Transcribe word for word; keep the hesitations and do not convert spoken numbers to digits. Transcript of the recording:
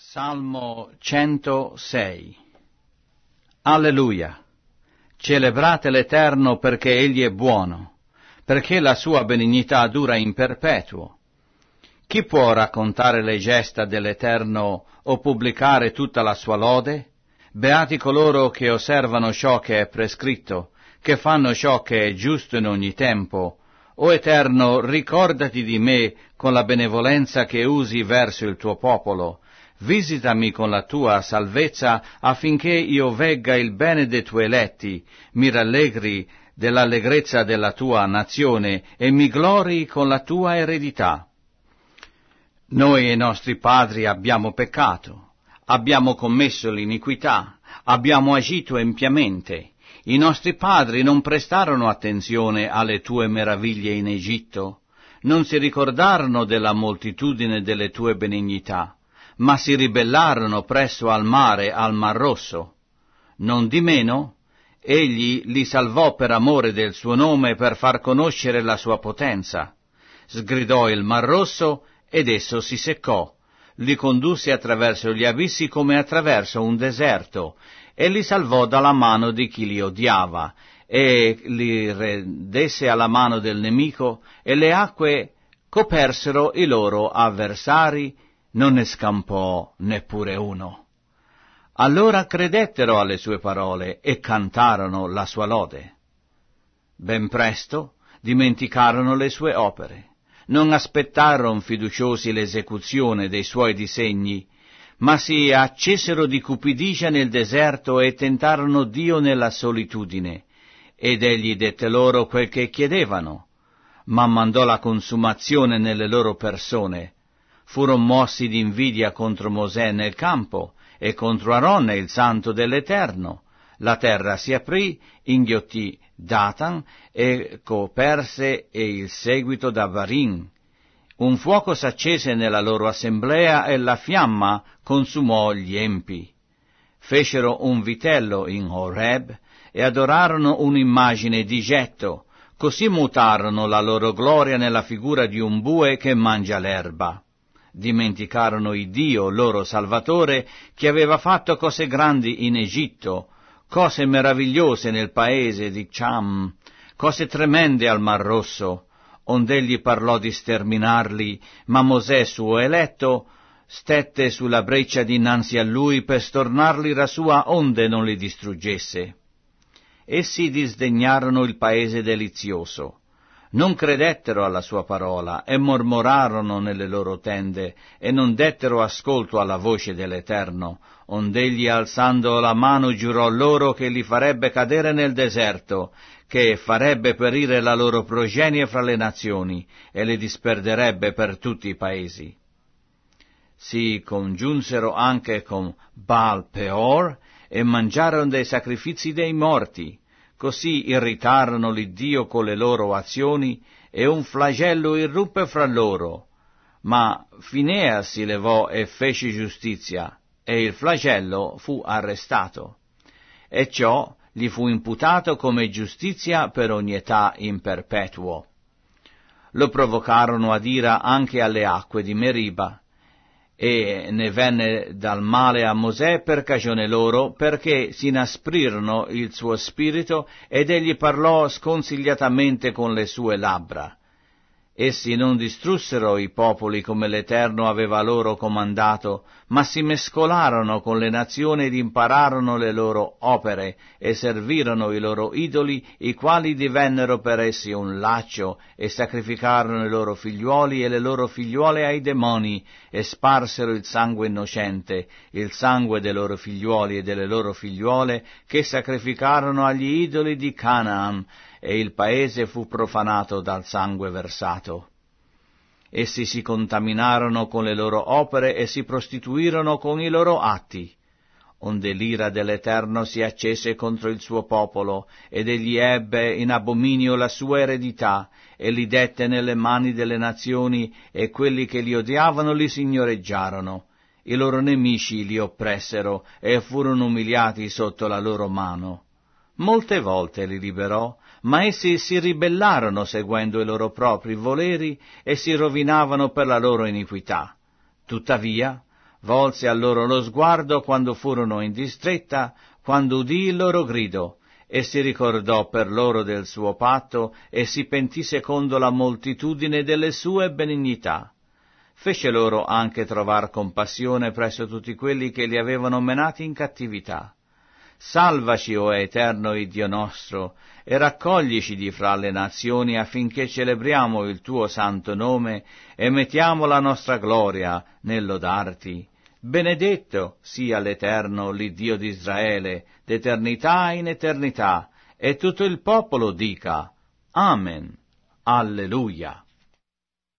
Salmo centosei. Alleluia! Celebrate l'Eterno perché Egli è buono, perché la sua benignità dura in perpetuo. Chi può raccontare le gesta dell'Eterno o pubblicare tutta la sua lode? Beati coloro che osservano ciò che è prescritto, che fanno ciò che è giusto in ogni tempo. O Eterno, ricordati di me con la benevolenza che usi verso il tuo popolo. Visitami con la tua salvezza affinché io vegga il bene dei tuoi eletti, mi rallegri dell'allegrezza della tua nazione e mi glorii con la tua eredità. Noi e i nostri padri abbiamo peccato, abbiamo commesso l'iniquità, abbiamo agito empiamente. I nostri padri non prestarono attenzione alle tue meraviglie in Egitto, non si ricordarono della moltitudine delle tue benignità, ma si ribellarono presso al mare, al Mar Rosso. Non di meno, egli li salvò per amore del suo nome, per far conoscere la sua potenza. Sgridò il Mar Rosso ed esso si seccò, li condusse attraverso gli abissi come attraverso un deserto, e li salvò dalla mano di chi li odiava, e li redesse alla mano del nemico, e le acque copersero i loro avversari, non ne scampò neppure uno. Allora credettero alle sue parole e cantarono la sua lode. Ben presto dimenticarono le sue opere, non aspettarono fiduciosi l'esecuzione dei suoi disegni, ma si accesero di cupidigia nel deserto e tentarono Dio nella solitudine, ed egli dette loro quel che chiedevano, ma mandò la consumazione nelle loro persone. Furono mossi di invidia contro Mosè nel campo e contro Aronne, il santo dell'Eterno. La terra si aprì, inghiottì Datan e coperse e il seguito d'Avarin. Un fuoco s'accese nella loro assemblea e la fiamma consumò gli empi. Fecero un vitello in Horeb e adorarono un'immagine di getto, così mutarono la loro gloria nella figura di un bue che mangia l'erba. Dimenticarono il Dio, loro Salvatore, che aveva fatto cose grandi in Egitto, cose meravigliose nel paese di Cham, cose tremende al Mar Rosso, ond'egli parlò di sterminarli, ma Mosè, suo eletto, stette sulla breccia dinanzi a lui per stornarli la sua onde non li distruggesse. Essi disdegnarono il paese delizioso. Non credettero alla sua parola e mormorarono nelle loro tende e non dettero ascolto alla voce dell'Eterno, ond'egli alzando la mano giurò loro che li farebbe cadere nel deserto, che farebbe perire la loro progenie fra le nazioni e li disperderebbe per tutti i paesi. Si congiunsero anche con Baal Peor e mangiarono dei sacrifici dei morti. Così irritarono l'Iddio con le loro azioni, e un flagello irruppe fra loro. Ma Finea si levò e fece giustizia, e il flagello fu arrestato. E ciò gli fu imputato come giustizia per ogni età in perpetuo. Lo provocarono ad ira anche alle acque di Meriba, e ne venne dal male a Mosè per cagione loro, perché si inasprirono il suo spirito, ed egli parlò sconsigliatamente con le sue labbra. Essi non distrussero i popoli come l'Eterno aveva loro comandato, ma si mescolarono con le nazioni ed impararono le loro opere, e servirono i loro idoli, i quali divennero per essi un laccio, e sacrificarono i loro figliuoli e le loro figliuole ai demoni, e sparsero il sangue innocente, il sangue dei loro figliuoli e delle loro figliuole, che sacrificarono agli idoli di Canaan, e il paese fu profanato dal sangue versato. Essi si contaminarono con le loro opere e si prostituirono con i loro atti, onde l'ira dell'Eterno si accese contro il suo popolo, ed egli ebbe in abominio la sua eredità, e li dette nelle mani delle nazioni, e quelli che li odiavano li signoreggiarono. I loro nemici li oppressero, e furono umiliati sotto la loro mano. Molte volte li liberò, ma essi si ribellarono seguendo i loro propri voleri e si rovinavano per la loro iniquità. Tuttavia, volse a loro lo sguardo quando furono in distretta, quando udì il loro grido, e si ricordò per loro del suo patto, e si pentì secondo la moltitudine delle sue benignità. Fece loro anche trovar compassione presso tutti quelli che li avevano menati in cattività. Salvaci, o eterno Iddio nostro, e raccoglici di fra le nazioni affinché celebriamo il tuo santo nome e mettiamo la nostra gloria nel lodarti. Benedetto sia l'Eterno, l'Iddio di Israele, d'eternità in eternità, e tutto il popolo dica: Amen. Alleluia.